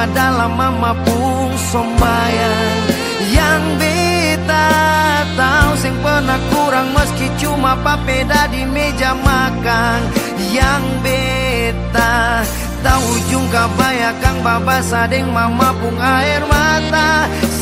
dalam mama pun sombayang. Yang beta tahu sing pernah kurang meski cuma papeda di meja makan. Yang beta tahu ujung kabaya kang babasa deng mama pun air mata.